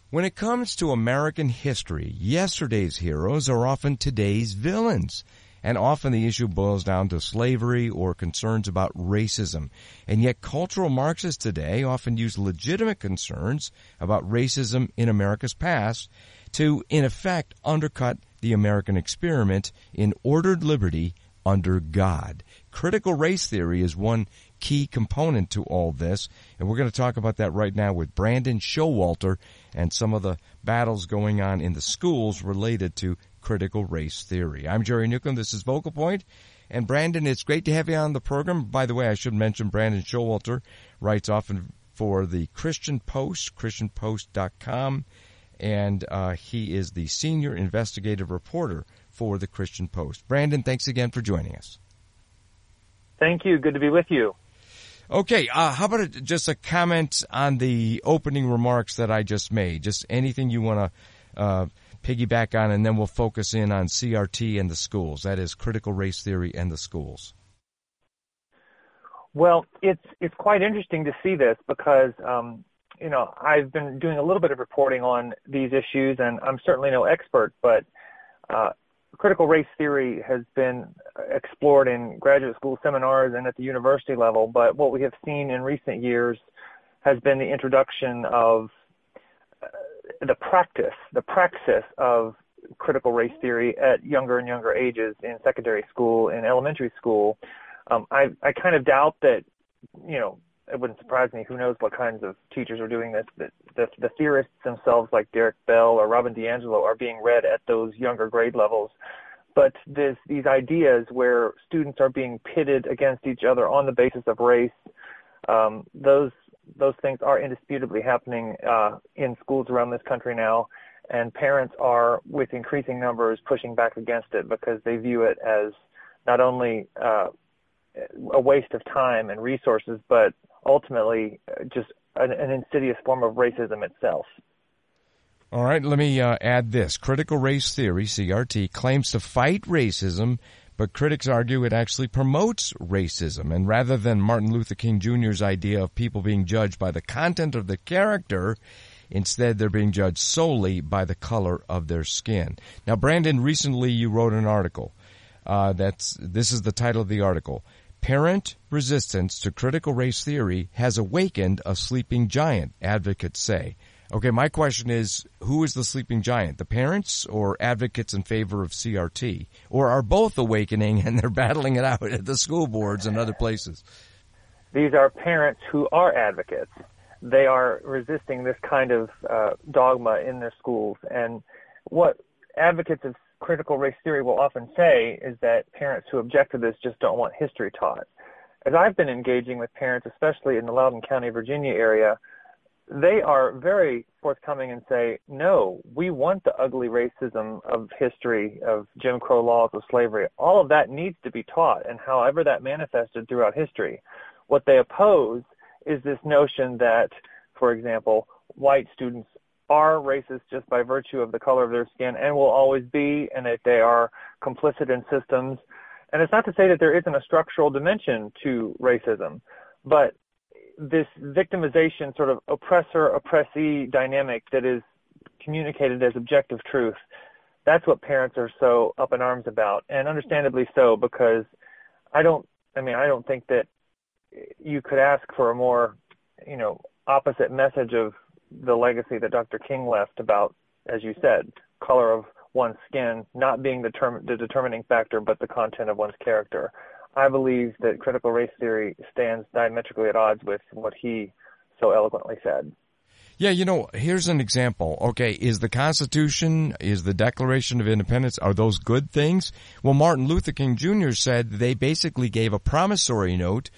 When it comes to American history, yesterday's heroes are often today's villains. And often the issue boils down to slavery or concerns about racism. And yet cultural Marxists today often use legitimate concerns about racism in America's past to, in effect, undercut the American experiment in ordered liberty under God. Critical race theory is one key component to all this, and we're going to talk about that right now with Brandon Showalter and some of the battles going on in the schools related to critical race theory. I'm Jerry Newcomb. This is Vocal Point. And Brandon, it's great to have you on the program. By the way, I should mention Brandon Showalter writes often for the Christian Post, christianpost.com, and he is the senior investigative reporter for the Christian Post. Brandon, thanks again for joining us. Thank you. Good to be with you. Okay, how about just a comment on the opening remarks that I just made? Just anything you want to piggyback on, and then we'll focus in on CRT and the schools. That is critical race theory and the schools. Well, it's quite interesting to see this because, I've been doing a little bit of reporting on these issues, and I'm certainly no expert, but critical race theory has been explored in graduate school seminars and at the university level, but what we have seen in recent years has been the introduction of the praxis of critical race theory at younger and younger ages in secondary school and elementary school. I kind of doubt that, it wouldn't surprise me. Who knows what kinds of teachers are doing this? The theorists themselves, like Derek Bell or Robin DiAngelo, are being read at those younger grade levels. But these ideas where students are being pitted against each other on the basis of race, those things are indisputably happening in schools around this country now, and parents are, with increasing numbers, pushing back against it because they view it as not only a waste of time and resources, but ultimately just an insidious form of racism itself. All right, let me add this. Critical race theory, CRT, claims to fight racism, but critics argue it actually promotes racism. And rather than Martin Luther King Jr.'s idea of people being judged by the content of the character, instead they're being judged solely by the color of their skin. Now, Brandon, recently you wrote an article. This is the title of the article. Parent resistance to critical race theory has awakened a sleeping giant, advocates say. Okay, my question is, who is the sleeping giant, the parents or advocates in favor of CRT? Or are both awakening and they're battling it out at the school boards and other places? These are parents who are advocates. They are resisting this kind of dogma in their schools. And what advocates of critical race theory will often say is that parents who object to this just don't want history taught. As I've been engaging with parents, especially in the Loudoun County, Virginia area, they are very forthcoming and say, no, we want the ugly racism of history, of Jim Crow laws, of slavery. All of that needs to be taught, and however that manifested throughout history. What they oppose is this notion that, for example, white students are racist just by virtue of the color of their skin and will always be, and that they are complicit in systems. And it's not to say that there isn't a structural dimension to racism, but this victimization, sort of oppressor-oppressee dynamic that is communicated as objective truth, that's what parents are so up in arms about, and understandably so, because I don't think that you could ask for a more, opposite message of the legacy that Dr. King left about, as you said, color of one's skin not being the determining factor, but the content of one's character. I believe that critical race theory stands diametrically at odds with what he so eloquently said. Yeah, here's an example. Okay, is the Constitution, is the Declaration of Independence, are those good things? Well, Martin Luther King Jr. said they basically gave a promissory note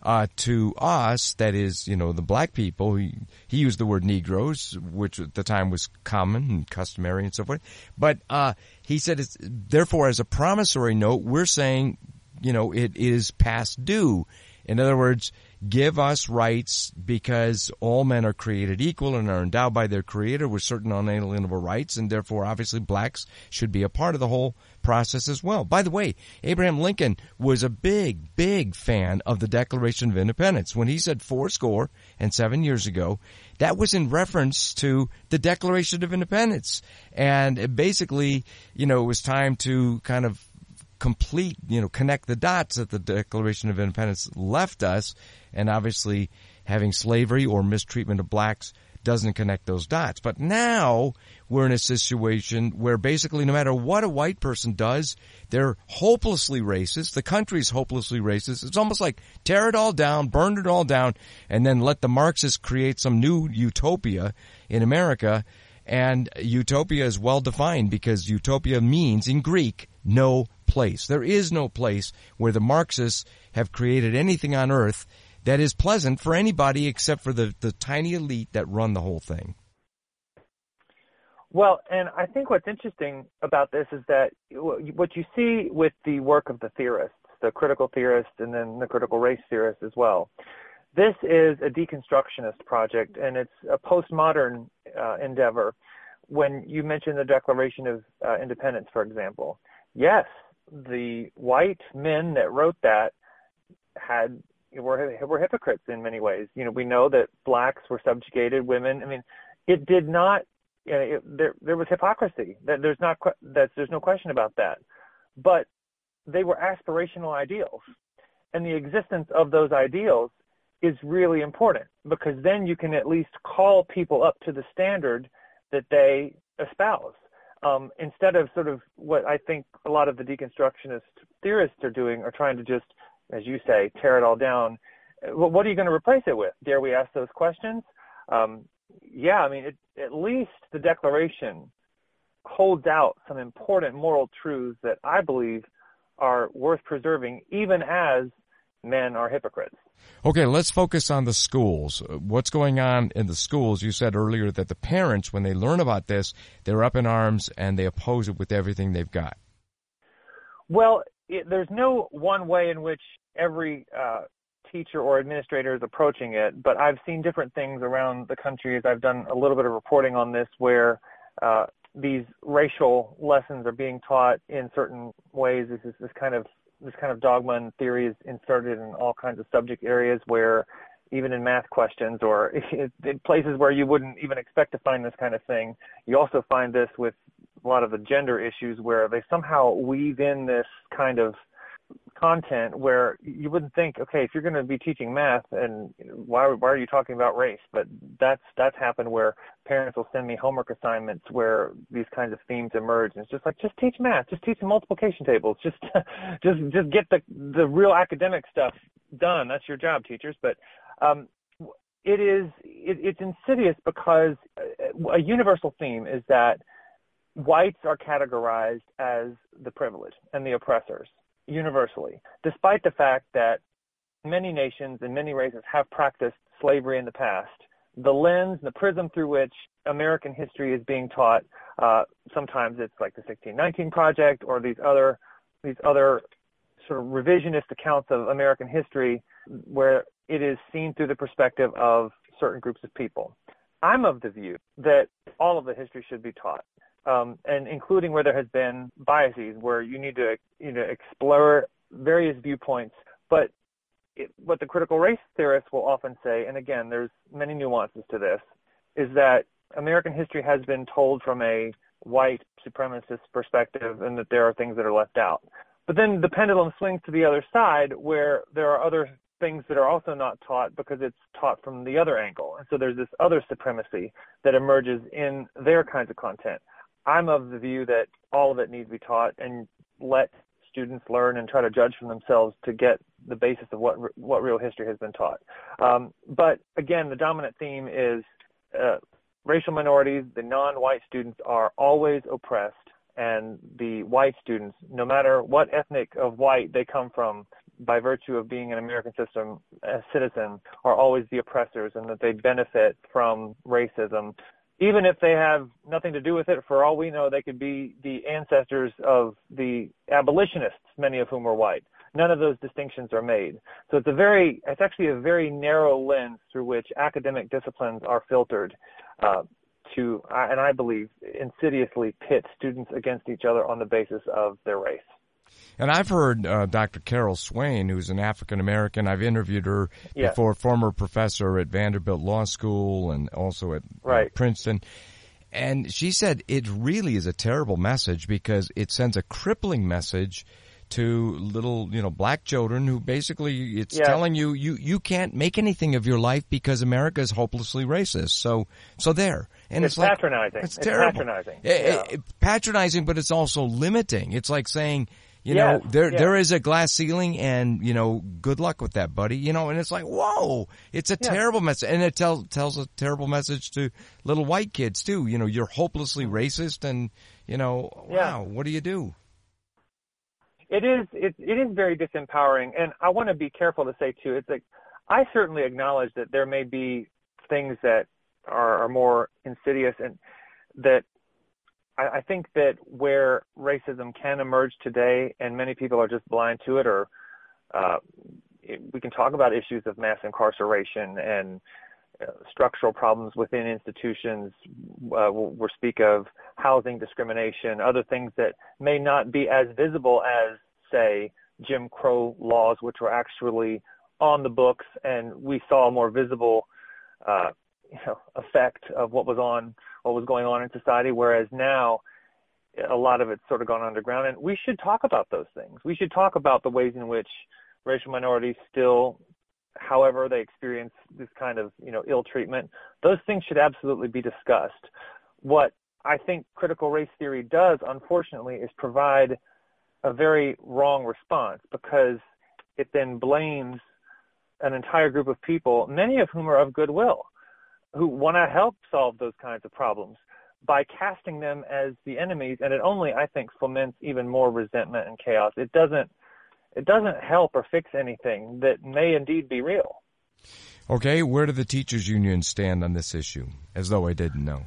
to us, that is, the black people. He used the word Negroes, which at the time was common and customary and so forth. But he said, therefore, as a promissory note, we're saying, it is past due. In other words, give us rights because all men are created equal and are endowed by their creator with certain unalienable rights, and therefore obviously blacks should be a part of the whole process as well. By the way, Abraham Lincoln was a big fan of the Declaration of Independence. When he said 77 years ago, that was in reference to the Declaration of Independence. And basically, it was time to kind of complete, connect the dots that the Declaration of Independence left us. And obviously having slavery or mistreatment of blacks doesn't connect those dots. But now we're in a situation where basically no matter what a white person does, they're hopelessly racist. The country's hopelessly racist. It's almost like tear it all down, burn it all down, and then let the Marxists create some new utopia in America. And utopia is well defined because utopia means in Greek, no place. There is no place where the Marxists have created anything on earth that is pleasant for anybody except for the tiny elite that run the whole thing. Well, and I think what's interesting about this is that what you see with the work of the theorists, the critical theorists and then the critical race theorists as well, this is a deconstructionist project, and it's a postmodern endeavor. When you mentioned the Declaration of Independence, for example, yes, the white men that wrote that were hypocrites in many ways. We know that blacks were subjugated, women. I mean, it did not. There was hypocrisy. There's no question about that. But they were aspirational ideals, and the existence of those ideals is really important because then you can at least call people up to the standard that they espouse. Instead of sort of what I think a lot of the deconstructionist theorists are doing, are trying to just, as you say, tear it all down. Well, what are you going to replace it with? Dare we ask those questions? At least the Declaration holds out some important moral truths that I believe are worth preserving, even as men are hypocrites. Okay, let's focus on the schools. What's going on in the schools? You said earlier that the parents, when they learn about this, they're up in arms and they oppose it with everything they've got. Well, there's no one way in which every teacher or administrator is approaching it, but I've seen different things around the country as I've done a little bit of reporting on this where these racial lessons are being taught in certain ways. This kind of dogma and theory is inserted in all kinds of subject areas where even in math questions or in places where you wouldn't even expect to find this kind of thing. You also find this with a lot of the gender issues where they somehow weave in this kind of content where you wouldn't think, okay, if you're going to be teaching math, and why are you talking about race? But that's happened where parents will send me homework assignments where these kinds of themes emerge, and it's just like, just teach math, just teach multiplication tables, just get the real academic stuff done. That's your job, teachers. But it's insidious because a universal theme is that whites are categorized as the privileged and the oppressors universally, despite the fact that many nations and many races have practiced slavery in the past. The lens, the prism through which American history is being taught, sometimes it's like the 1619 Project or these other sort of revisionist accounts of American history where it is seen through the perspective of certain groups of people. I'm of the view that all of the history should be taught. And including where there has been biases, where you need to explore various viewpoints. But what the critical race theorists will often say, and again, there's many nuances to this, is that American history has been told from a white supremacist perspective and that there are things that are left out. But then the pendulum swings to the other side where there are other things that are also not taught because it's taught from the other angle. And so there's this other supremacy that emerges in their kinds of content. I'm of the view that all of it needs to be taught and let students learn and try to judge for themselves to get the basis of what real history has been taught. But again, the dominant theme is racial minorities, the non-white students are always oppressed, and the white students, no matter what ethnic of white they come from, by virtue of being an American citizen, are always the oppressors, and that they benefit from racism. Even if they have nothing to do with it, for all we know, they could be the ancestors of the abolitionists, many of whom were white. none of those distinctions are made. So it's actually a very narrow lens through which academic disciplines are filtered and I believe insidiously pit students against each other on the basis of their race. And I've heard Dr. Carol Swain, who's an African-American. I've interviewed her before, former professor at Vanderbilt Law School and also at Princeton. And she said it really is a terrible message because it sends a crippling message to little, black children who basically it's telling you can't make anything of your life because America is hopelessly racist. So there. And it's patronizing. It's terrible. Patronizing. Patronizing, but it's also limiting. It's like saying, there is a glass ceiling and, good luck with that, buddy. And it's like, whoa, it's a terrible message. And it tells a terrible message to little white kids too. You're hopelessly racist and, wow, what do you do? It is very disempowering. And I want to be careful to say too, it's like, I certainly acknowledge that there may be things that are more insidious and that I think that where racism can emerge today, and many people are just blind to it, or we can talk about issues of mass incarceration and structural problems within institutions. We'll speak of housing discrimination, other things that may not be as visible as, say, Jim Crow laws, which were actually on the books, and we saw a more visible effect of what was going on in society, whereas now a lot of it's sort of gone underground. And we should talk about those things. We should talk about the ways in which racial minorities still, however they experience this kind of, ill treatment. Those things should absolutely be discussed. What I think critical race theory does, unfortunately, is provide a very wrong response, because it then blames an entire group of people, many of whom are of goodwill, who want to help solve those kinds of problems, by casting them as the enemies. And it only, I think, foments even more resentment and chaos. It doesn't help or fix anything that may indeed be real. Okay, where do the teachers' unions stand on this issue? As though I didn't know.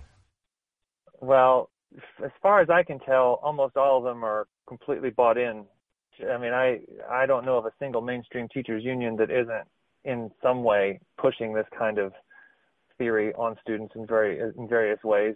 Well, as far as I can tell, almost all of them are completely bought in. I mean, I don't know of a single mainstream teachers' union that isn't in some way pushing this kind of theory on students in various ways.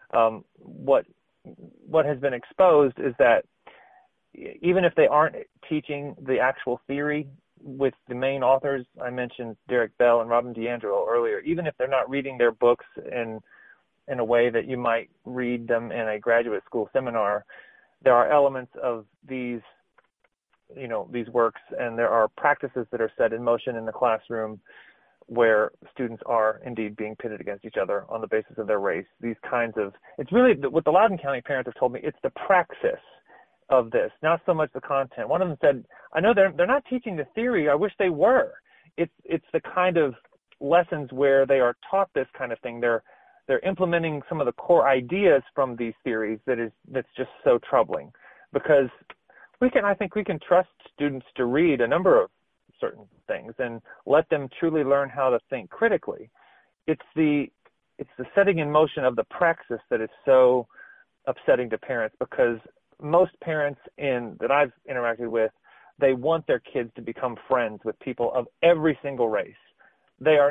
What has been exposed is that even if they aren't teaching the actual theory with the main authors, I mentioned Derek Bell and Robin DiAngelo earlier, even if they're not reading their books in a way that you might read them in a graduate school seminar, there are elements of these works, and there are practices that are set in motion in the classroom where students are indeed being pitted against each other on the basis of their race. These kinds of, it's really what the Loudoun County parents have told me, it's the praxis of this, not so much the content. One of them said, I know they're not teaching the theory, I wish they were. It's the kind of lessons where they are taught this kind of thing. They're implementing some of the core ideas from these theories that's just so troubling, because I think we can trust students to read a number of certain things and let them truly learn how to think critically. It's the setting in motion of the praxis that is so upsetting to parents, because most parents that I've interacted with, they want their kids to become friends with people of every single race. Their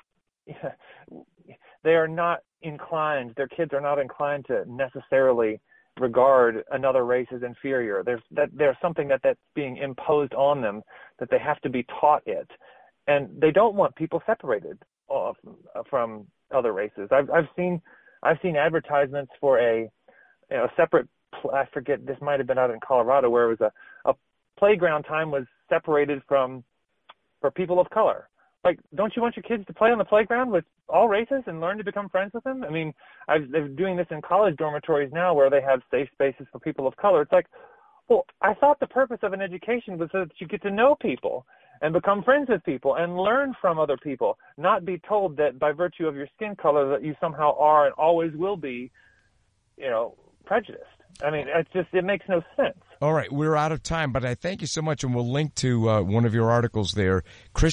kids are not inclined to necessarily regard another race as inferior. There's something that's being imposed on them, that they have to be taught it, and they don't want people separated from other races. I've seen advertisements for a separate, I forget, this might have been out in Colorado, where it was a playground time was separated for people of color. Like, don't you want your kids to play on the playground with all races and learn to become friends with them? I mean, they're doing this in college dormitories now, where they have safe spaces for people of color. It's like, well, I thought the purpose of an education was so that you get to know people and become friends with people and learn from other people, not be told that by virtue of your skin color that you somehow are and always will be, prejudiced. I mean, it makes no sense. All right, we're out of time, but I thank you so much, and we'll link to one of your articles there,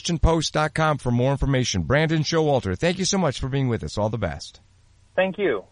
ChristianPost.com, for more information. Brandon Showalter, thank you so much for being with us. All the best. Thank you.